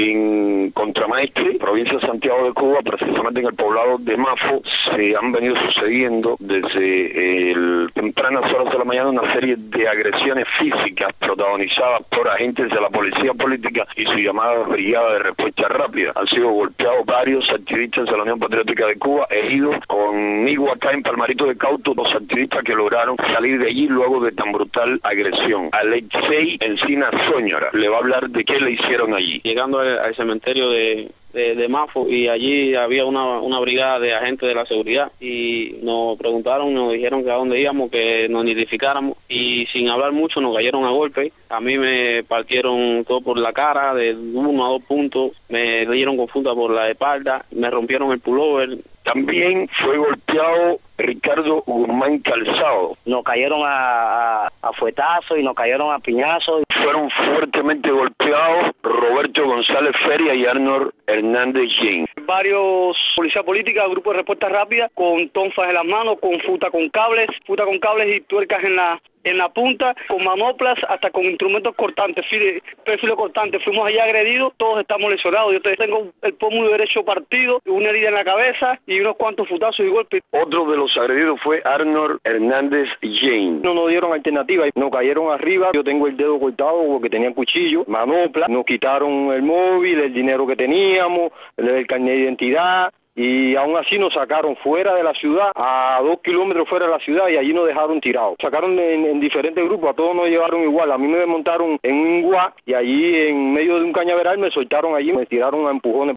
En Contramaestre, provincia de Santiago de Cuba, precisamente en el poblado de Mafo, se han venido sucediendo desde tempranas horas de la mañana una serie de agresiones físicas protagonizadas por agentes de la policía política y su llamada brigada de respuesta rápida. Han sido golpeados varios activistas de la Unión Patriótica de Cuba, heridos. Conmigo acá en Palmarito de Cauto, dos activistas que lograron salir de allí luego de tan brutal agresión. Alexei Encina Soñora le va a hablar de qué le hicieron allí. Llegando al cementerio de Mafo, y allí había una brigada de agentes de la seguridad y nos preguntaron, nos dijeron que a dónde íbamos, que nos identificáramos, y sin hablar mucho nos cayeron a golpe. A mí me partieron todo por la cara de 1 a 2 puntos, me dieron con funda por la espalda, me rompieron el pullover. También fue golpeado Ricardo Guzmán Calzado. Nos cayeron a fuetazos y nos cayeron a piñazos. Fueron fuertemente golpeados Roberto González Feria y Arnold Hernández Jean. Varios policías políticas, grupos de respuesta rápida, con tonfas en las manos, con futa con cables y tuercas en la punta, con manoplas, hasta con instrumentos cortantes, perfiles cortantes. Fuimos allá agredidos, todos estamos lesionados. Yo tengo el pómulo derecho partido, una herida en la cabeza y unos cuantos futazos y golpes. Otro de los agredidos fue Arnold Hernández Jane. No nos dieron alternativa, nos cayeron arriba. Yo tengo el dedo cortado porque tenían cuchillo, manopla, nos quitaron el móvil, el dinero que teníamos, el carnet de identidad. Y aún así nos sacaron fuera de la ciudad, a 2 kilómetros fuera de la ciudad, y allí nos dejaron tirados. Sacaron en diferentes grupos, a todos nos llevaron igual. A mí me montaron en un guá y allí en medio de un cañaveral me soltaron allí, me tiraron a empujones.